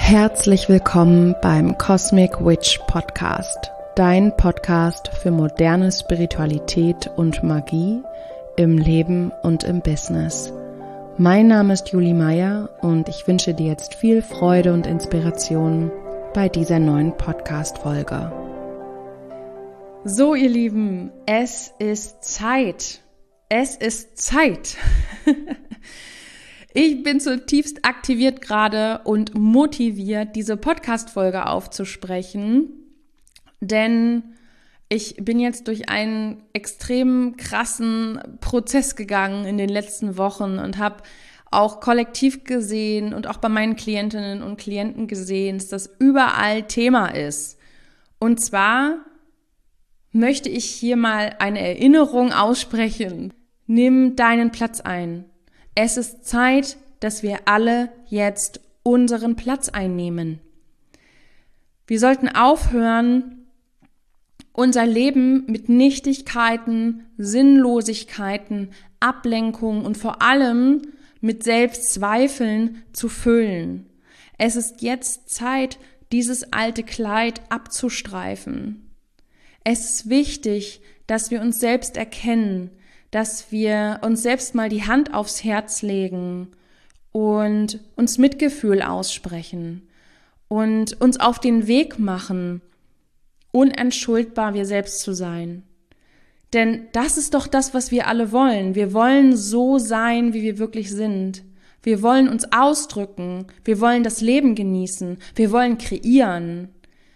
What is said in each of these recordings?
Herzlich willkommen beim Cosmic Witch Podcast, dein Podcast für moderne Spiritualität und Magie im Leben und im Business. Mein Name ist Julie Meyer und ich wünsche dir jetzt viel Freude und Inspiration bei dieser neuen Podcast-Folge. So, ihr Lieben, es ist Zeit. Es ist Zeit. Ich bin zutiefst aktiviert gerade und motiviert, diese Podcast-Folge aufzusprechen, denn ich bin jetzt durch einen extrem krassen Prozess gegangen in den letzten Wochen und habe auch kollektiv gesehen und auch bei meinen Klientinnen und Klienten gesehen, dass das überall Thema ist. Und zwar möchte ich hier mal eine Erinnerung aussprechen. Nimm deinen Platz ein. Es ist Zeit, dass wir alle jetzt unseren Platz einnehmen. Wir sollten aufhören, unser Leben mit Nichtigkeiten, Sinnlosigkeiten, Ablenkung und vor allem mit Selbstzweifeln zu füllen. Es ist jetzt Zeit, dieses alte Kleid abzustreifen. Es ist wichtig, dass wir uns selbst erkennen, dass wir uns selbst mal die Hand aufs Herz legen und uns Mitgefühl aussprechen und uns auf den Weg machen, unentschuldbar wir selbst zu sein. Denn das ist doch das, was wir alle wollen. Wir wollen so sein, wie wir wirklich sind. Wir wollen uns ausdrücken. Wir wollen das Leben genießen. Wir wollen kreieren.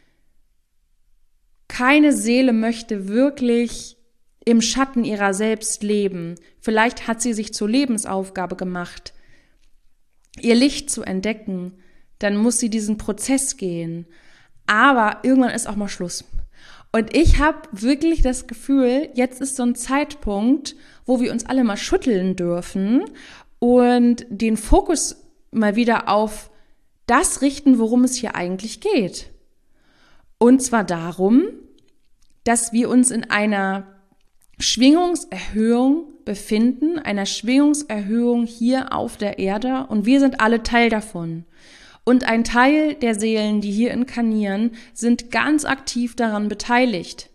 Keine Seele möchte wirklich im Schatten ihrer selbst leben. Vielleicht hat sie sich zur Lebensaufgabe gemacht, ihr Licht zu entdecken. Dann muss sie diesen Prozess gehen. Aber irgendwann ist auch mal Schluss. Und ich habe wirklich das Gefühl, jetzt ist so ein Zeitpunkt, wo wir uns alle mal schütteln dürfen und den Fokus mal wieder auf das richten, worum es hier eigentlich geht. Und zwar darum, dass wir uns in einer Schwingungserhöhung befinden, einer Schwingungserhöhung hier auf der Erde, und wir sind alle Teil davon. Und ein Teil der Seelen, die hier inkarnieren, sind ganz aktiv daran beteiligt.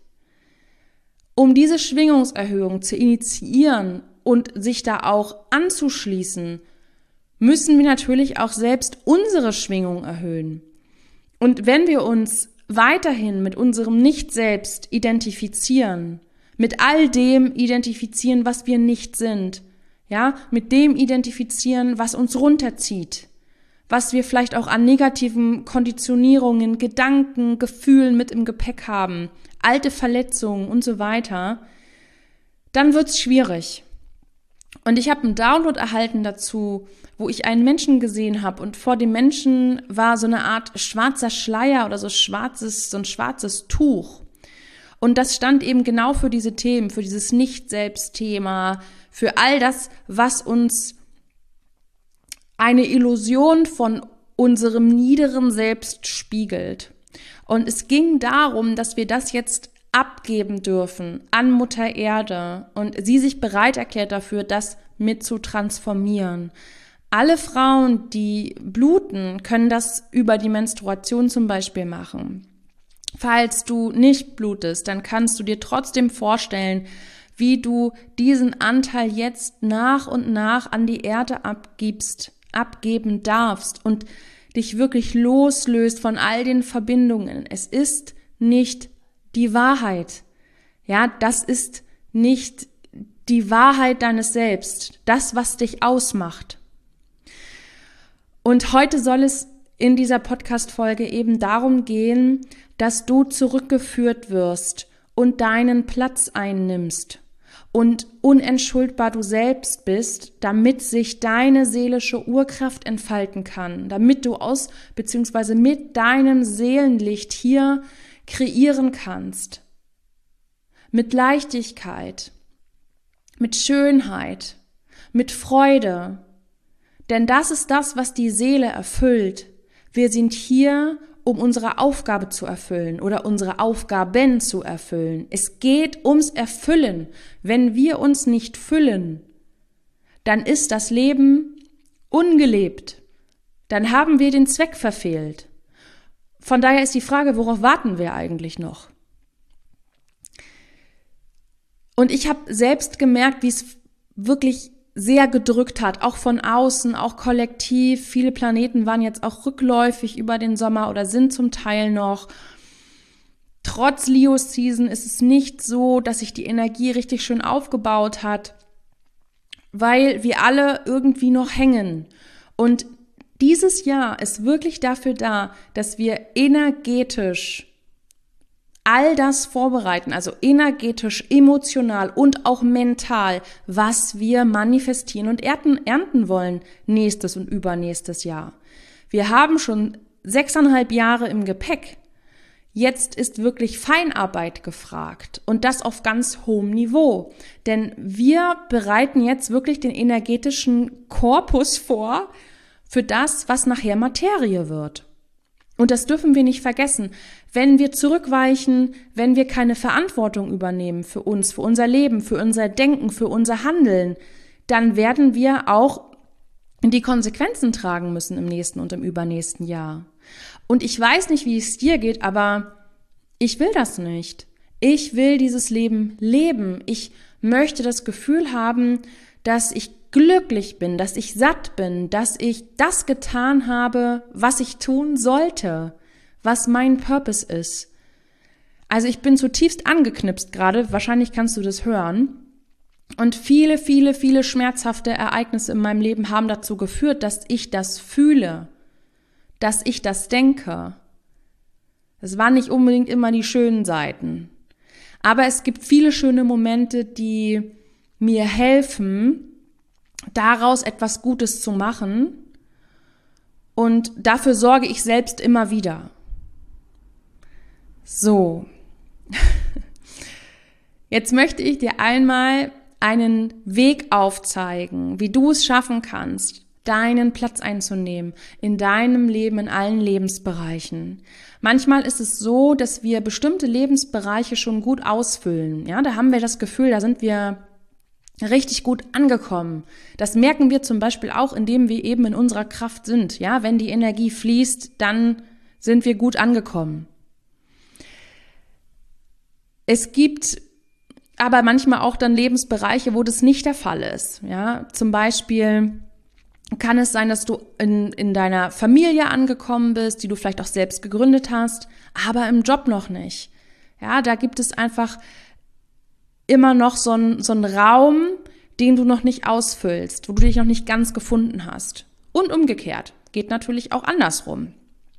Um diese Schwingungserhöhung zu initiieren und sich da auch anzuschließen, müssen wir natürlich auch selbst unsere Schwingung erhöhen. Und wenn wir uns weiterhin mit unserem Nicht-Selbst identifizieren, mit all dem identifizieren, was wir nicht sind, ja, mit dem identifizieren, was uns runterzieht, was wir vielleicht auch an negativen Konditionierungen, Gedanken, Gefühlen mit im Gepäck haben, alte Verletzungen und so weiter, dann wird's schwierig. Und ich habe einen Download erhalten dazu, wo ich einen Menschen gesehen habe und vor dem Menschen war so eine Art schwarzer Schleier oder so ein schwarzes Tuch. Und das stand eben genau für diese Themen, für dieses Nicht-Selbst-Thema, für all das, was uns eine Illusion von unserem niederen Selbst spiegelt. Und es ging darum, dass wir das jetzt abgeben dürfen an Mutter Erde und sie sich bereit erklärt dafür, das mit zu transformieren. Alle Frauen, die bluten, können das über die Menstruation zum Beispiel machen. Falls du nicht blutest, dann kannst du dir trotzdem vorstellen, wie du diesen Anteil jetzt nach und nach an die Erde abgeben darfst und dich wirklich loslöst von all den Verbindungen. Es ist nicht die Wahrheit. Ja, das ist nicht die Wahrheit deines Selbst, das, was dich ausmacht. Und heute soll es in dieser Podcast-Folge eben darum gehen, dass du zurückgeführt wirst und deinen Platz einnimmst und unentschuldbar du selbst bist, damit sich deine seelische Urkraft entfalten kann, damit du beziehungsweise mit deinem Seelenlicht hier kreieren kannst. Mit Leichtigkeit, mit Schönheit, mit Freude. Denn das ist das, was die Seele erfüllt. Wir sind hier, um unsere Aufgabe zu erfüllen oder unsere Aufgaben zu erfüllen. Es geht ums Erfüllen. Wenn wir uns nicht füllen, dann ist das Leben ungelebt. Dann haben wir den Zweck verfehlt. von daher ist die Frage, worauf warten wir eigentlich noch? Und ich habe selbst gemerkt, wie es wirklich sehr gedrückt hat, auch von außen, auch kollektiv. Viele Planeten waren jetzt auch rückläufig über den Sommer oder sind zum Teil noch. Trotz Leo-Season ist es nicht so, dass sich die Energie richtig schön aufgebaut hat, weil wir alle irgendwie noch hängen. Und dieses Jahr ist wirklich dafür da, dass wir energetisch all das vorbereiten, also energetisch, emotional und auch mental, was wir manifestieren und ernten wollen nächstes und übernächstes Jahr. Wir haben schon 6,5 Jahre im Gepäck. Jetzt ist wirklich Feinarbeit gefragt und das auf ganz hohem Niveau. Denn wir bereiten jetzt wirklich den energetischen Korpus vor für das, was nachher Materie wird. Und das dürfen wir nicht vergessen. Wenn wir zurückweichen, wenn wir keine Verantwortung übernehmen für uns, für unser Leben, für unser Denken, für unser Handeln, dann werden wir auch die Konsequenzen tragen müssen im nächsten und im übernächsten Jahr. Und ich weiß nicht, wie es dir geht, aber ich will das nicht. Ich will dieses Leben leben. Ich möchte das Gefühl haben, dass ich glücklich bin, dass ich satt bin, dass ich das getan habe, was ich tun sollte, was mein Purpose ist. Also ich bin zutiefst angeknipst gerade, wahrscheinlich kannst du das hören. Und viele, viele, viele schmerzhafte Ereignisse in meinem Leben haben dazu geführt, dass ich das fühle, dass ich das denke. Es waren nicht unbedingt immer die schönen Seiten. Aber es gibt viele schöne Momente, die mir helfen, daraus etwas Gutes zu machen. Und dafür sorge ich selbst immer wieder. So. Jetzt möchte ich dir einmal einen Weg aufzeigen, wie du es schaffen kannst, deinen Platz einzunehmen in deinem Leben, in allen Lebensbereichen. Manchmal ist es so, dass wir bestimmte Lebensbereiche schon gut ausfüllen. Ja, da haben wir das Gefühl, da sind wir richtig gut angekommen. Das merken wir zum Beispiel auch, indem wir eben in unserer Kraft sind. Ja, wenn die Energie fließt, dann sind wir gut angekommen. Es gibt aber manchmal auch dann Lebensbereiche, wo das nicht der Fall ist. Ja, zum Beispiel kann es sein, dass du in deiner Familie angekommen bist, die du vielleicht auch selbst gegründet hast, aber im Job noch nicht. Ja, da gibt es einfach immer noch so einen Raum, den du noch nicht ausfüllst, wo du dich noch nicht ganz gefunden hast. Und umgekehrt, geht natürlich auch andersrum.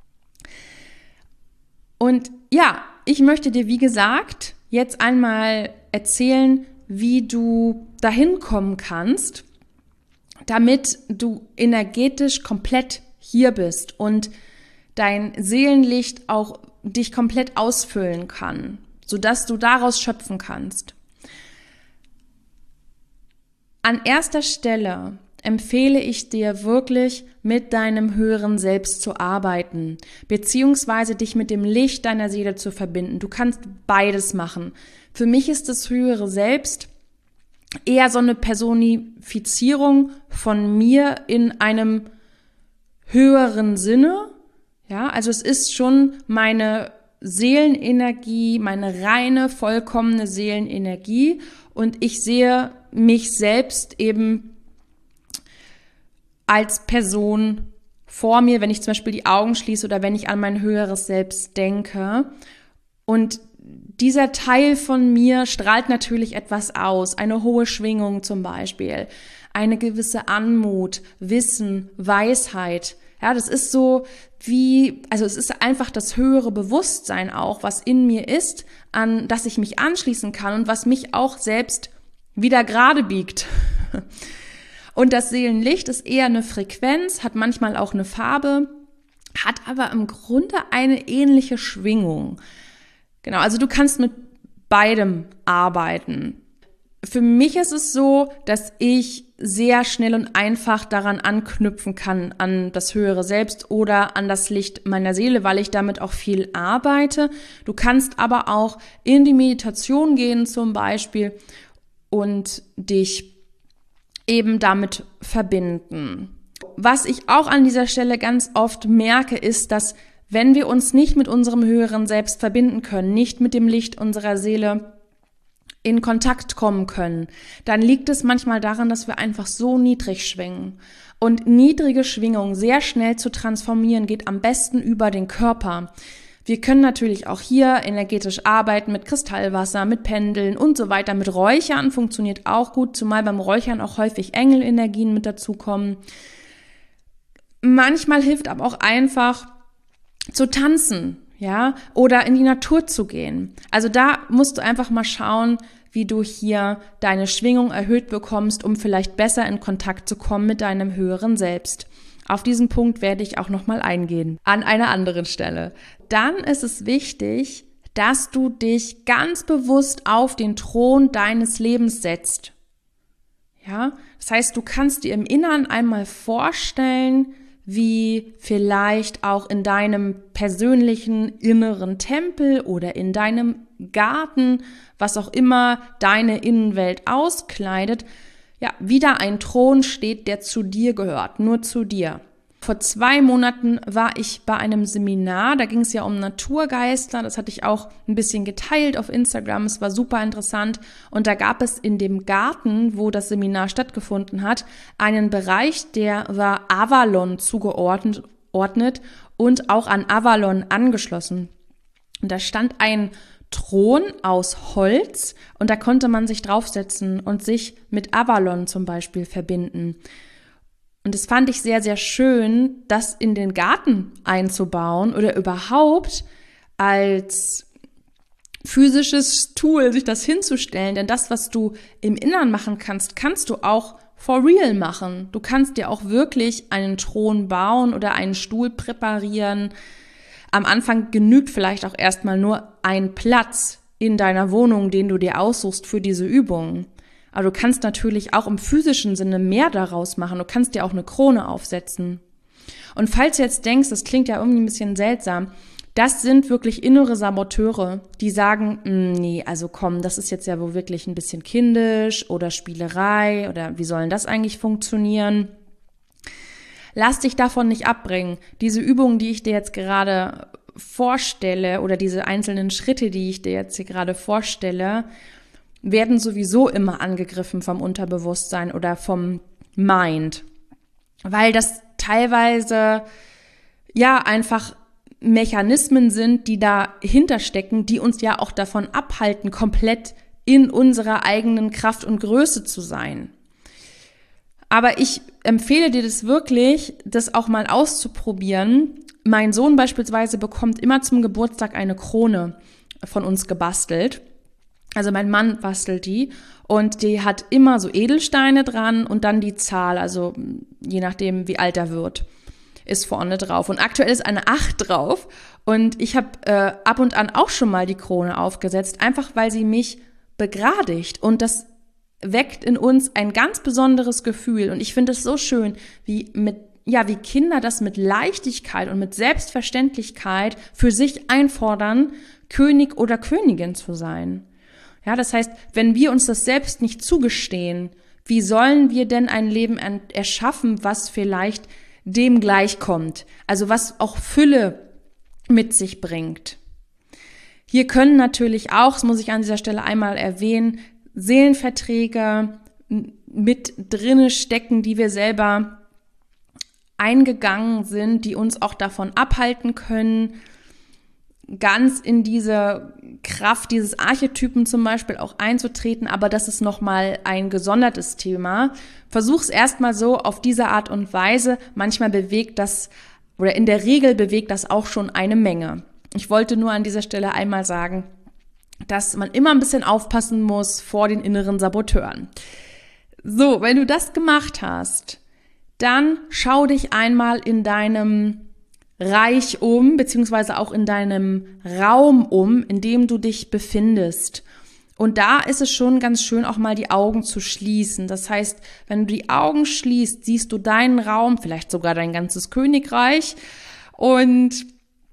Und ja, ich möchte dir, wie gesagt, jetzt einmal erzählen, wie du dahin kommen kannst, damit du energetisch komplett hier bist und dein Seelenlicht auch dich komplett ausfüllen kann, sodass du daraus schöpfen kannst. An erster Stelle empfehle ich dir wirklich, mit deinem höheren Selbst zu arbeiten, beziehungsweise dich mit dem Licht deiner Seele zu verbinden. Du kannst beides machen. Für mich ist das höhere Selbst eher so eine Personifizierung von mir in einem höheren Sinne. Ja, also es ist schon meine Seelenenergie, meine reine, vollkommene Seelenenergie und ich sehe mich selbst eben als Person vor mir, wenn ich zum Beispiel die Augen schließe oder wenn ich an mein höheres Selbst denke. Und dieser Teil von mir strahlt natürlich etwas aus, eine hohe Schwingung zum Beispiel, eine gewisse Anmut, Wissen, Weisheit. Ja, das ist so also es ist einfach das höhere Bewusstsein auch, was in mir ist, an das ich mich anschließen kann und was mich auch selbst wieder gerade biegt. Und das Seelenlicht ist eher eine Frequenz, hat manchmal auch eine Farbe, hat aber im Grunde eine ähnliche Schwingung. Genau, also du kannst mit beidem arbeiten. Für mich ist es so, dass ich sehr schnell und einfach daran anknüpfen kann, an das höhere Selbst oder an das Licht meiner Seele, weil ich damit auch viel arbeite. Du kannst aber auch in die Meditation gehen zum Beispiel und dich eben damit verbinden. Was ich auch an dieser Stelle ganz oft merke, ist, dass Wenn wir uns nicht mit unserem höheren Selbst verbinden können, nicht mit dem Licht unserer Seele in Kontakt kommen können, dann liegt es manchmal daran, dass wir einfach so niedrig schwingen. Und niedrige Schwingung sehr schnell zu transformieren, geht am besten über den Körper. Wir können natürlich auch hier energetisch arbeiten mit Kristallwasser, mit Pendeln und so weiter. Mit Räuchern funktioniert auch gut, zumal beim Räuchern auch häufig Engelenergien mit dazukommen. Manchmal hilft aber auch einfach zu tanzen, ja, oder in die Natur zu gehen. Also da musst du einfach mal schauen, wie du hier deine Schwingung erhöht bekommst, um vielleicht besser in Kontakt zu kommen mit deinem höheren Selbst. Auf diesen Punkt werde ich auch nochmal eingehen, an einer anderen Stelle. Dann ist es wichtig, dass du dich ganz bewusst auf den Thron deines Lebens setzt. Ja, das heißt, du kannst dir im Inneren einmal vorstellen, wie vielleicht auch in deinem persönlichen inneren Tempel oder in deinem Garten, was auch immer deine Innenwelt auskleidet, ja, wieder ein Thron steht, der zu dir gehört, nur zu dir. Vor 2 Monaten war ich bei einem Seminar, da ging es ja um Naturgeister, das hatte ich auch ein bisschen geteilt auf Instagram, es war super interessant und da gab es in dem Garten, wo das Seminar stattgefunden hat, einen Bereich, der war Avalon zugeordnet und auch an Avalon angeschlossen. Und da stand ein Thron aus Holz und da konnte man sich draufsetzen und sich mit Avalon zum Beispiel verbinden. Und das fand ich sehr, sehr schön, das in den Garten einzubauen oder überhaupt als physisches Tool sich das hinzustellen. Denn das, was du im Inneren machen kannst, kannst du auch for real machen. Du kannst dir auch wirklich einen Thron bauen oder einen Stuhl präparieren. Am Anfang genügt vielleicht auch erstmal nur ein Platz in deiner Wohnung, den du dir aussuchst für diese Übung. Aber du kannst natürlich auch im physischen Sinne mehr daraus machen. Du kannst dir auch eine Krone aufsetzen. Und falls du jetzt denkst, das klingt ja irgendwie ein bisschen seltsam, das sind wirklich innere Saboteure, die sagen, nee, also komm, das ist jetzt ja wohl wirklich ein bisschen kindisch oder Spielerei oder wie soll denn das eigentlich funktionieren? Lass dich davon nicht abbringen. Diese Übungen, die ich dir jetzt gerade vorstelle oder diese einzelnen Schritte, die ich dir jetzt hier gerade vorstelle, werden sowieso immer angegriffen vom Unterbewusstsein oder vom Mind, weil das teilweise ja einfach Mechanismen sind, die dahinter stecken, die uns ja auch davon abhalten, komplett in unserer eigenen Kraft und Größe zu sein. Aber ich empfehle dir das wirklich, das auch mal auszuprobieren. Mein Sohn beispielsweise bekommt immer zum Geburtstag eine Krone von uns gebastelt. Also mein Mann bastelt die und die hat immer so Edelsteine dran und dann die Zahl, also je nachdem, wie alt er wird, ist vorne drauf. Und aktuell ist eine 8 drauf und ich habe ab und an auch schon mal die Krone aufgesetzt, einfach weil sie mich begradigt und das weckt in uns ein ganz besonderes Gefühl. Und ich finde es so schön, wie Kinder das mit Leichtigkeit und mit Selbstverständlichkeit für sich einfordern, König oder Königin zu sein. Ja, das heißt, wenn wir uns das selbst nicht zugestehen, wie sollen wir denn ein Leben erschaffen, was vielleicht dem gleichkommt? Also was auch Fülle mit sich bringt. Hier können natürlich auch, das muss ich an dieser Stelle einmal erwähnen, Seelenverträge mit drinne stecken, die wir selber eingegangen sind, die uns auch davon abhalten können, ganz in diese Kraft dieses Archetypen zum Beispiel auch einzutreten, aber das ist nochmal ein gesondertes Thema. Versuch's erstmal so auf diese Art und Weise. Manchmal bewegt das, oder in der Regel bewegt das auch schon eine Menge. Ich wollte nur an dieser Stelle einmal sagen, dass man immer ein bisschen aufpassen muss vor den inneren Saboteuren. So, wenn du das gemacht hast, dann schau dich einmal in deinem Reich um, beziehungsweise auch in deinem Raum um, in dem du dich befindest. Und da ist es schon ganz schön, auch mal die Augen zu schließen. Das heißt, wenn du die Augen schließt, siehst du deinen Raum, vielleicht sogar dein ganzes Königreich. Und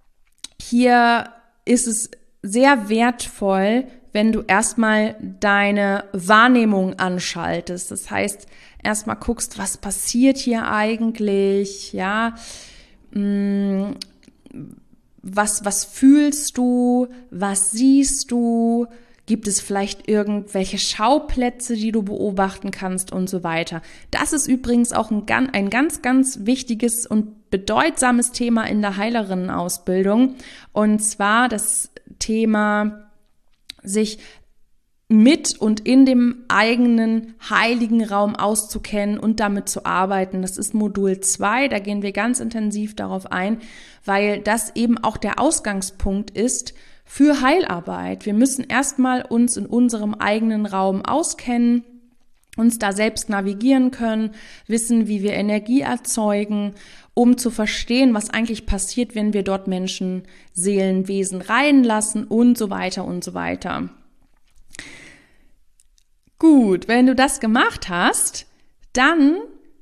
hier ist es sehr wertvoll, wenn du erstmal deine Wahrnehmung anschaltest. Das heißt, erstmal guckst, was passiert hier eigentlich, ja, was fühlst du? Was siehst du? Gibt es vielleicht irgendwelche Schauplätze, die du beobachten kannst und so weiter? Das ist übrigens auch ein ganz, ganz wichtiges und bedeutsames Thema in der Heilerinnenausbildung. Und zwar das Thema, sich mit und in dem eigenen heiligen Raum auszukennen und damit zu arbeiten. Das ist Modul 2, da gehen wir ganz intensiv darauf ein, weil das eben auch der Ausgangspunkt ist für Heilarbeit. Wir müssen erstmal uns in unserem eigenen Raum auskennen, uns da selbst navigieren können, wissen, wie wir Energie erzeugen, um zu verstehen, was eigentlich passiert, wenn wir dort Menschen, Seelenwesen reinlassen und so weiter und so weiter. Gut, wenn du das gemacht hast, dann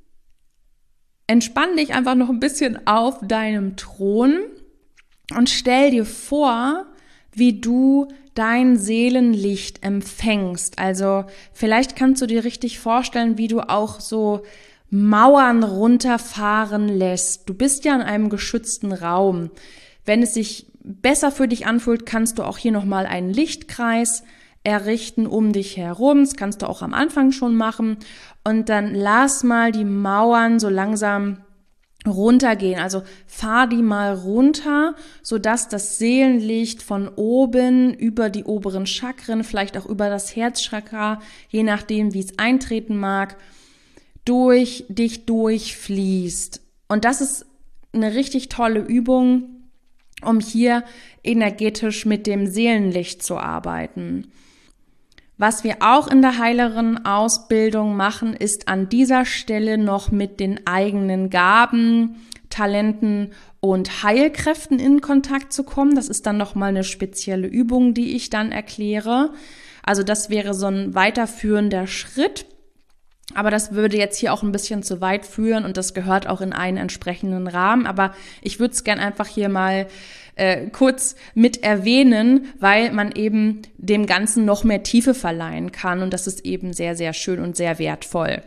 entspann dich einfach noch ein bisschen auf deinem Thron und stell dir vor, wie du dein Seelenlicht empfängst. Also vielleicht kannst du dir richtig vorstellen, wie du auch so Mauern runterfahren lässt. Du bist ja in einem geschützten Raum. Wenn es sich besser für dich anfühlt, kannst du auch hier nochmal einen Lichtkreis errichten um dich herum. Das kannst du auch am Anfang schon machen. Und dann lass mal die Mauern so langsam runtergehen. Also fahr die mal runter, sodass das Seelenlicht von oben über die oberen Chakren, vielleicht auch über das Herzchakra, je nachdem, wie es eintreten mag, durch dich durchfließt. Und das ist eine richtig tolle Übung, um hier energetisch mit dem Seelenlicht zu arbeiten. Was wir auch in der Heilerinnenausbildung machen, ist an dieser Stelle noch mit den eigenen Gaben, Talenten und Heilkräften in Kontakt zu kommen. Das ist dann nochmal eine spezielle Übung, die ich dann erkläre. Also das wäre so ein weiterführender Schritt. Aber das würde jetzt hier auch ein bisschen zu weit führen und das gehört auch in einen entsprechenden Rahmen. Aber ich würde es gern einfach hier mal kurz mit erwähnen, weil man eben dem Ganzen noch mehr Tiefe verleihen kann. Und das ist eben sehr, sehr schön und sehr wertvoll.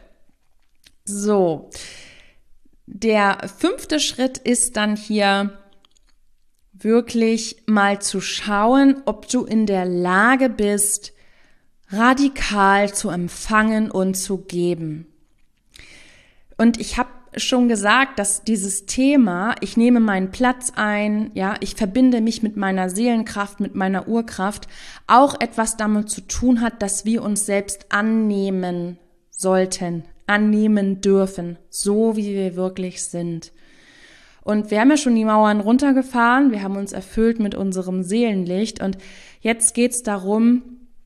So, der 5. Schritt ist dann hier wirklich mal zu schauen, ob du in der Lage bist, radikal zu empfangen und zu geben. Und ich habe schon gesagt, dass dieses Thema, ich nehme meinen Platz ein, ja, ich verbinde mich mit meiner Seelenkraft, mit meiner Urkraft, auch etwas damit zu tun hat, dass wir uns selbst annehmen sollten, annehmen dürfen, so wie wir wirklich sind. Und wir haben ja schon die Mauern runtergefahren, wir haben uns erfüllt mit unserem Seelenlicht und jetzt geht's darum,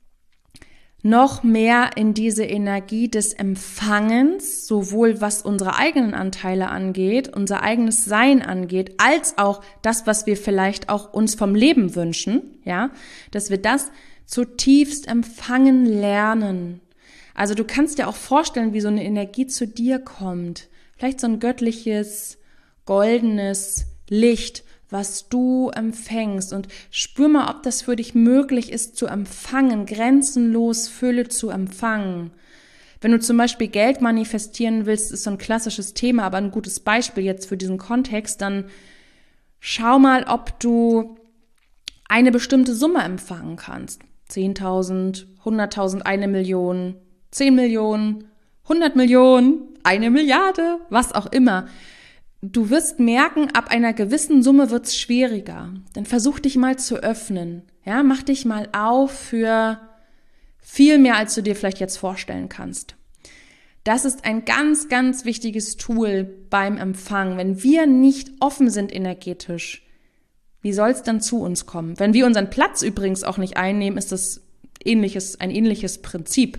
noch mehr in diese Energie des Empfangens, sowohl was unsere eigenen Anteile angeht, unser eigenes Sein angeht, als auch das, was wir vielleicht auch uns vom Leben wünschen, ja, dass wir das zutiefst empfangen lernen. Also du kannst dir auch vorstellen, wie so eine Energie zu dir kommt. Vielleicht so ein göttliches, goldenes Licht, was du empfängst, und spür mal, ob das für dich möglich ist zu empfangen, grenzenlos Fülle zu empfangen. Wenn du zum Beispiel Geld manifestieren willst, ist so ein klassisches Thema, aber ein gutes Beispiel jetzt für diesen Kontext, dann schau mal, ob du eine bestimmte Summe empfangen kannst. 10.000, 100.000, 1 Million, 10 Millionen, 100 Millionen, 1 Milliarde, was auch immer. Du wirst merken, ab einer gewissen Summe wird's schwieriger. Dann versuch dich mal zu öffnen. Ja, mach dich mal auf für viel mehr, als du dir vielleicht jetzt vorstellen kannst. Das ist ein ganz, ganz wichtiges Tool beim Empfang. Wenn wir nicht offen sind energetisch, wie soll's dann zu uns kommen? Wenn wir unseren Platz übrigens auch nicht einnehmen, ist das ein ähnliches Prinzip.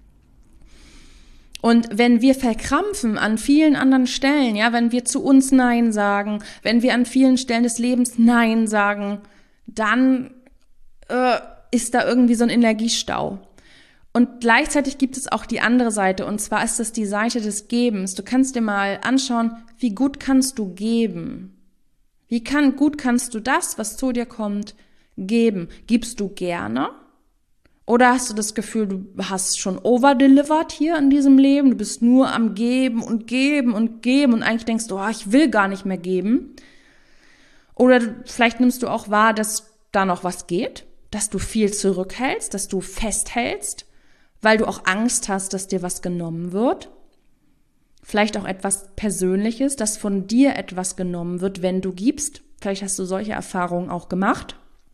Und wenn wir verkrampfen an vielen anderen Stellen, ja, wenn wir zu uns Nein sagen, wenn wir an vielen Stellen des Lebens Nein sagen, dann ist da irgendwie so ein Energiestau. Und gleichzeitig gibt es auch die andere Seite, und zwar ist das die Seite des Gebens. Du kannst dir mal anschauen, wie gut kannst du geben? Gut kannst du das, was zu dir kommt, geben? Gibst du gerne? Oder hast du das Gefühl, du hast schon overdelivered hier in diesem Leben? Du bist nur am Geben und Geben und Geben und eigentlich denkst du, oh, ich will gar nicht mehr geben. Oder vielleicht nimmst du auch wahr, dass da noch was geht, dass du viel zurückhältst, dass du festhältst, weil du auch Angst hast, dass dir was genommen wird. Vielleicht auch etwas Persönliches, dass von dir etwas genommen wird, wenn du gibst. Vielleicht hast du solche Erfahrungen auch gemacht.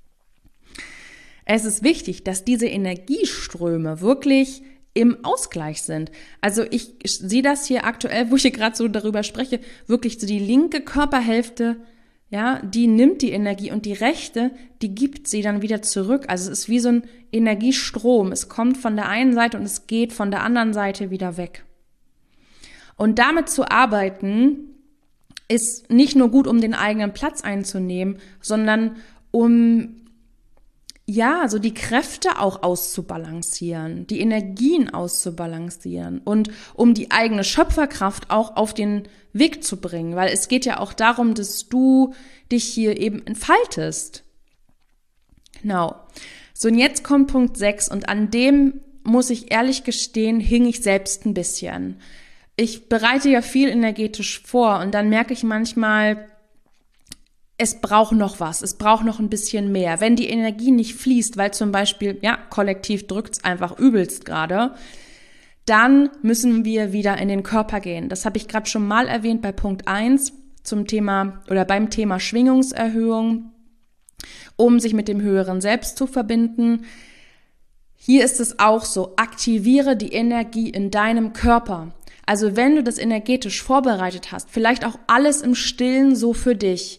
Es ist wichtig, dass diese Energieströme wirklich im Ausgleich sind. Also ich sehe das hier aktuell, wo ich hier gerade so darüber spreche, wirklich so die linke Körperhälfte, ja, die nimmt die Energie und die rechte, die gibt sie dann wieder zurück. Also es ist wie so ein Energiestrom. Es kommt von der einen Seite und es geht von der anderen Seite wieder weg. Und damit zu arbeiten, ist nicht nur gut, um den eigenen Platz einzunehmen, sondern um, ja, so die Kräfte auch auszubalancieren, die Energien auszubalancieren und um die eigene Schöpferkraft auch auf den Weg zu bringen, weil es geht ja auch darum, dass du dich hier eben entfaltest. Genau. So, und jetzt kommt Punkt 6 und an dem, muss ich ehrlich gestehen, hing ich selbst ein bisschen. Ich bereite ja viel energetisch vor und dann merke ich manchmal, es braucht noch was, es braucht noch ein bisschen mehr. Wenn die Energie nicht fließt, weil zum Beispiel, ja, kollektiv drückt's einfach übelst gerade, dann müssen wir wieder in den Körper gehen. Das habe ich gerade schon mal erwähnt bei Punkt 1 zum Thema oder beim Thema Schwingungserhöhung, um sich mit dem höheren Selbst zu verbinden. Hier ist es auch so, aktiviere die Energie in deinem Körper. Also wenn du das energetisch vorbereitet hast, vielleicht auch alles im Stillen so für dich,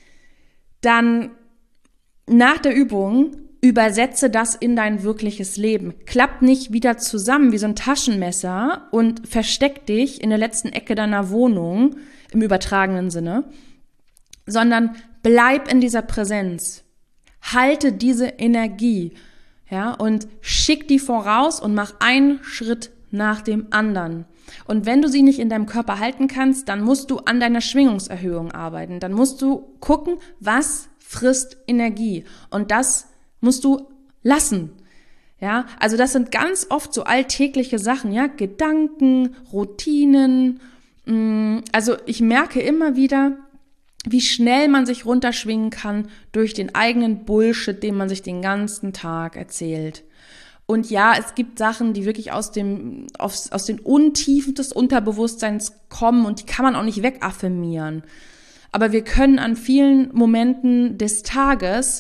dann nach der Übung übersetze das in dein wirkliches Leben. Klapp nicht wieder zusammen wie so ein Taschenmesser und versteck dich in der letzten Ecke deiner Wohnung, im übertragenen Sinne, sondern bleib in dieser Präsenz. Halte diese Energie, ja, und schick die voraus und mach einen Schritt nach dem anderen. Und wenn du sie nicht in deinem Körper halten kannst, dann musst du an deiner Schwingungserhöhung arbeiten. Dann musst du gucken, was frisst Energie. Und das musst du lassen. Ja, also das sind ganz oft so alltägliche Sachen, ja, Gedanken, Routinen. Also ich merke immer wieder, wie schnell man sich runterschwingen kann durch den eigenen Bullshit, den man sich den ganzen Tag erzählt. Und ja, es gibt Sachen, die wirklich aus den Untiefen des Unterbewusstseins kommen und die kann man auch nicht wegaffirmieren. Aber wir können an vielen Momenten des Tages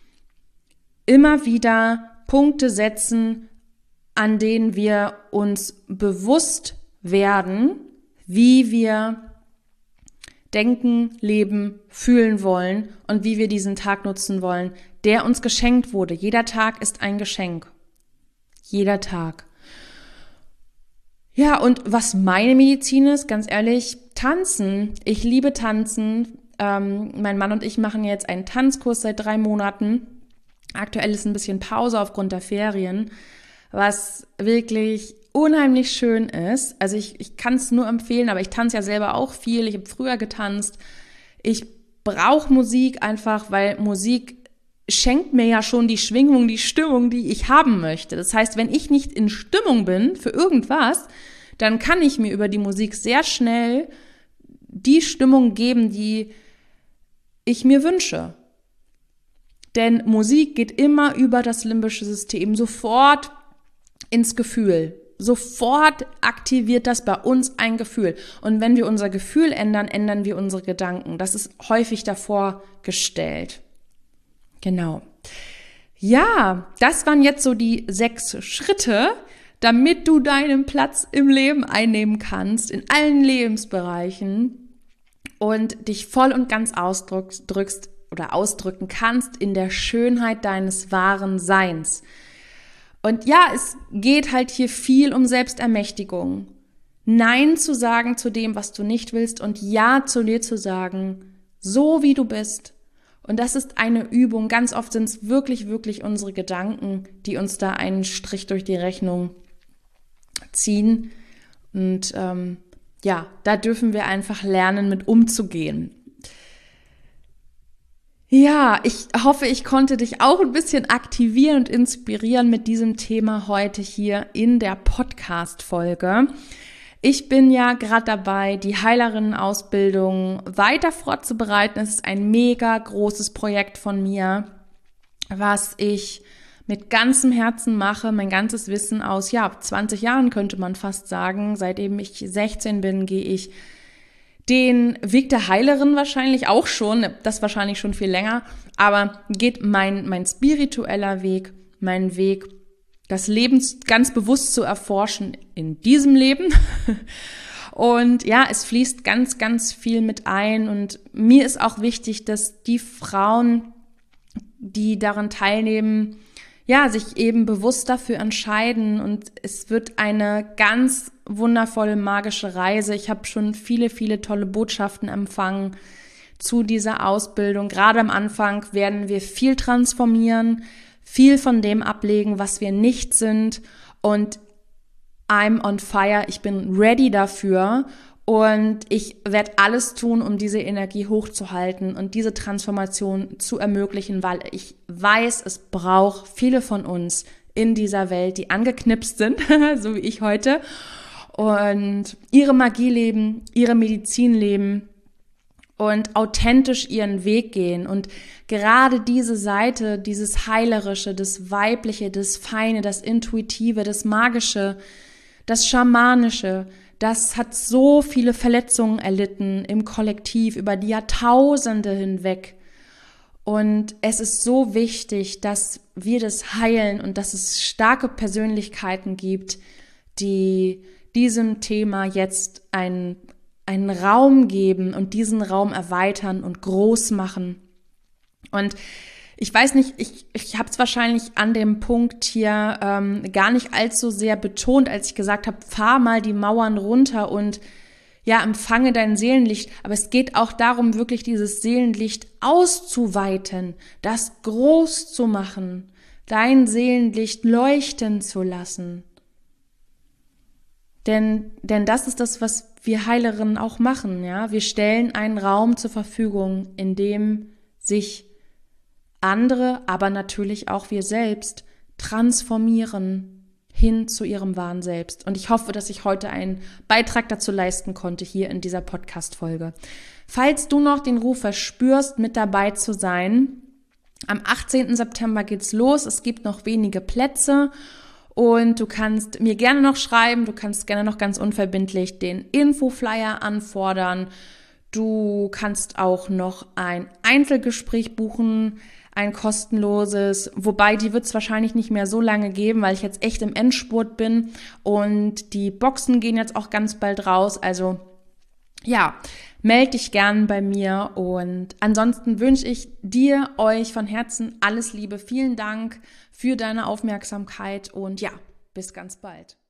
immer wieder Punkte setzen, an denen wir uns bewusst werden, wie wir denken, leben, fühlen wollen und wie wir diesen Tag nutzen wollen, der uns geschenkt wurde. Jeder Tag ist ein Geschenk. Jeder Tag. Ja, und was meine Medizin ist, ganz ehrlich, Tanzen. Ich liebe Tanzen. Mein Mann und ich machen jetzt einen Tanzkurs seit 3 Monaten. Aktuell ist ein bisschen Pause aufgrund der Ferien, was wirklich unheimlich schön ist. Also ich kann es nur empfehlen, aber ich tanze ja selber auch viel. Ich habe früher getanzt. Ich brauche Musik einfach, weil Musik schenkt mir ja schon die Schwingung, die Stimmung, die ich haben möchte. Das heißt, wenn ich nicht in Stimmung bin für irgendwas, dann kann ich mir über die Musik sehr schnell die Stimmung geben, die ich mir wünsche. Denn Musik geht immer über das limbische System, sofort ins Gefühl. Sofort aktiviert das bei uns ein Gefühl. Und wenn wir unser Gefühl ändern, ändern wir unsere Gedanken. Das ist häufig davor gestellt. Genau. Ja, das waren jetzt so die 6 Schritte, damit du deinen Platz im Leben einnehmen kannst, in allen Lebensbereichen und dich voll und ganz ausdrücken kannst in der Schönheit deines wahren Seins. Und ja, es geht halt hier viel um Selbstermächtigung. Nein zu sagen zu dem, was du nicht willst und Ja zu dir zu sagen, so wie du bist. Und das ist eine Übung. Ganz oft sind es wirklich, wirklich unsere Gedanken, die uns da einen Strich durch die Rechnung ziehen. Und ja, da dürfen wir einfach lernen, mit umzugehen. Ja, ich hoffe, ich konnte dich auch ein bisschen aktivieren und inspirieren mit diesem Thema heute hier in der Podcast-Folge. Ich bin ja gerade dabei, die Heilerinnen-Ausbildung weiter vorzubereiten. Es ist ein mega großes Projekt von mir, was ich mit ganzem Herzen mache, mein ganzes Wissen aus, 20 Jahren könnte man fast sagen. Seitdem ich 16 bin, gehe ich den Weg der Heilerin wahrscheinlich auch schon, das wahrscheinlich schon viel länger, aber geht mein spiritueller Weg, mein Weg, das Leben ganz bewusst zu erforschen in diesem Leben. Und ja, es fließt ganz, ganz viel mit ein. Und mir ist auch wichtig, dass die Frauen, die daran teilnehmen, sich eben bewusst dafür entscheiden. Und es wird eine ganz wundervolle, magische Reise. Ich habe schon viele, viele tolle Botschaften empfangen zu dieser Ausbildung. Gerade am Anfang werden wir viel transformieren, viel von dem ablegen, was wir nicht sind. Und I'm on fire. Ich bin ready dafür. Und ich werde alles tun, um diese Energie hochzuhalten und diese Transformation zu ermöglichen, weil ich weiß, es braucht viele von uns in dieser Welt, die angeknipst sind, so wie ich heute, und ihre Magie leben, ihre Medizin leben und authentisch ihren Weg gehen. Und gerade diese Seite, dieses Heilerische, das Weibliche, das Feine, das Intuitive, das Magische, das Schamanische, das hat so viele Verletzungen erlitten im Kollektiv über die Jahrtausende hinweg. Und es ist so wichtig, dass wir das heilen und dass es starke Persönlichkeiten gibt, die diesem Thema jetzt einen Raum geben und diesen Raum erweitern und groß machen. Und ich weiß nicht, ich habe es wahrscheinlich an dem Punkt hier gar nicht allzu sehr betont, als ich gesagt habe, fahr mal die Mauern runter und empfange dein Seelenlicht. Aber es geht auch darum, wirklich dieses Seelenlicht auszuweiten, das groß zu machen, dein Seelenlicht leuchten zu lassen. Denn das ist das, was wir Heilerinnen auch machen, ja. Wir stellen einen Raum zur Verfügung, in dem sich andere, aber natürlich auch wir selbst transformieren hin zu ihrem wahren Selbst. Und ich hoffe, dass ich heute einen Beitrag dazu leisten konnte hier in dieser Podcast-Folge. Falls du noch den Ruf verspürst, mit dabei zu sein, am 18. September geht's los. Es gibt noch wenige Plätze. Und du kannst mir gerne noch schreiben, du kannst gerne noch ganz unverbindlich den Infoflyer anfordern. Du kannst auch noch ein Einzelgespräch buchen, ein kostenloses, wobei die wird es wahrscheinlich nicht mehr so lange geben, weil ich jetzt echt im Endspurt bin und die Boxen gehen jetzt auch ganz bald raus. Also melde dich gern bei mir und ansonsten wünsche ich dir, euch von Herzen alles Liebe. Vielen Dank für deine Aufmerksamkeit und bis ganz bald.